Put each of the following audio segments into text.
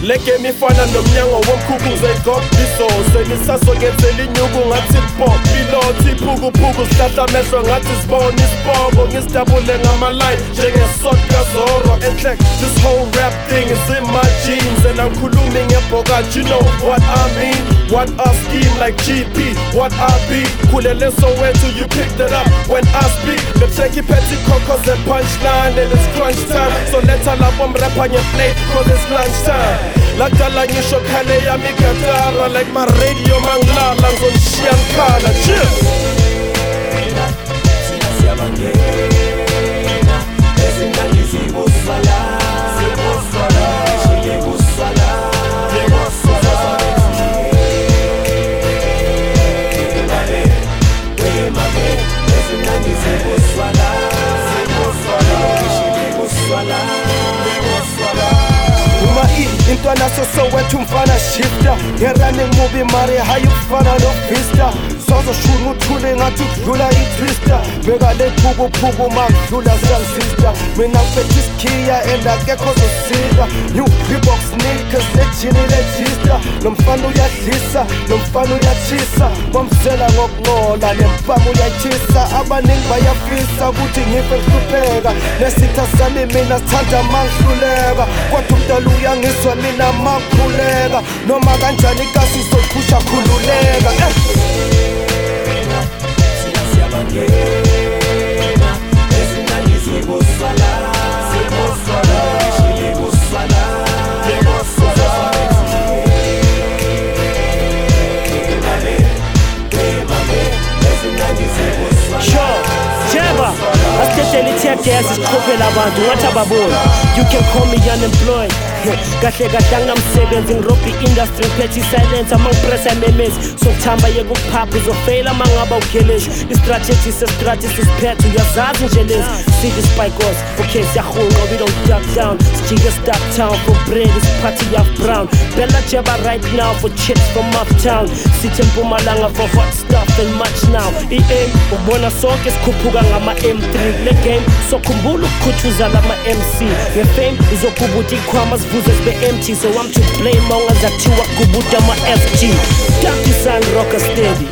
Le game ifana nomnyango womkhukhuze gobiso senisasongenzela inyuku ngathi pop pilot iphuku sihlahla amehlo ngathi sibona isibongo ngisidabule ngama-line njengesodka zoro enhle this whole rap thing is in my jeans and I'm khulumi ngebhokathi you know what I mean what I scheme like GP what I be khulele Soweto you picked it up when I speak the checky petty cocos and punchline and it's crunch time so let's all up rap on your plate cause it's lunchtime lakala ngisho khale yami gatara like my radio mangilala ngizongishiya ngikhala chill Intwana Soweto mfana shifter ngerunning movie mari hayufana no vista sozo shunu uthule ngathi kudlula i-twister beka le phuku makudlula sister mina ngiphethe isikhiya and akekho zosika new Reebok sneakers lejini lejista lo mfana uyadlisa lo mfana uyachisa bamsela ngokunqola le mpama uyayithisa abaningi bayafisa ukuthi ngife ngihlupheka nesitha sami mina sithanda mangihluleka kodwa umdala uyangizwa mina makhuleka noma kanjani kasi sophusha khululeka You can call me unemployed kahle kahle anginamsebenzi ngirobha i-industry ngiphethe i-silence amangipressa memes sokuthamba yekuphapha uzofeyila mangaba ukheleshi i-strategy se-strategy sisiphethe uyazazi nje lezi see the spikos okay siyahunqa we don't duck down sijike stuck town for bread isiphathi yaf brown Bella Jeba right now for chips from uptown sithe Mpumalanga for hot stuff and much now i-aim ubona sonke sikhuphuka ngama-M3 le game sokhumbula ukukhuthuza lama-MC nge-fame izokubuta ikhwama zivuze zibe-empty so I'm to blame ongazathiwa kubuta ama-FG Dapti Sun Rocker Steady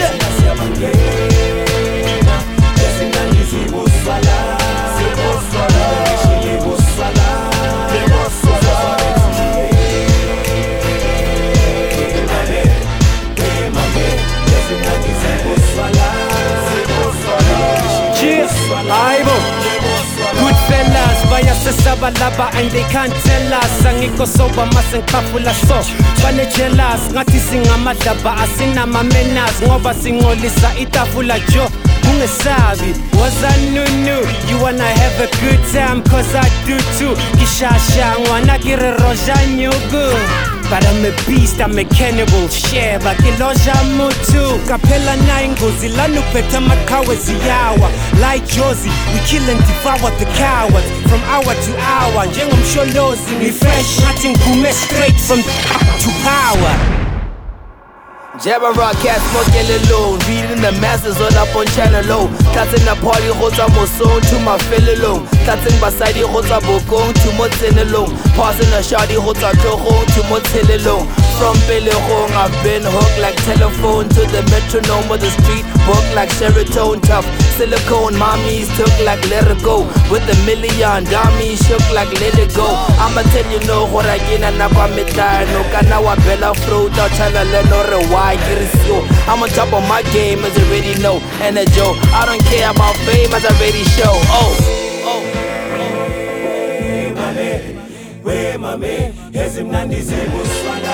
Good fellas, bayasesaba laba and they can't tell us angikho soba mase ngiphafula so bane jealous ngathi singamadlaba asinama-manners ngoba singcolisa itafula jo ungesabi wazanunu you wanna have a good time cause I do too kishasha ngwana kire roja nyugu but I'm a beast, I'm a cannibal Sheba, kiloja mutu Kapela na ingozi Lanu peta makawe ziyawa Like Josie, we kill and devour the cowards From hour to hour Jengom sholozi, ni fresh Nothing kume straight from to power Jabba Rockcast, smoking alone. Reading the masses all up on channel low. Cutting the party, Rosa Moson to my fellow low. Cutting Basadi, Rosa Bokong to Motenelong. Passing a shoddy, Rosa Clohong to Motelelong. From Bellerong, I've been hooked like telephone to the metronome of the street. Booked like Sheraton, tough silicone. Mommies took like let it go. With a million dummies shook like let it go. I'ma tell you no, what I get and I'm no Kanawa Bella fruit, I'll tell no why. I'm on top of my game as you already know. And a joke, I don't care about fame as I already show. We mame, hezi mnandi zibu swala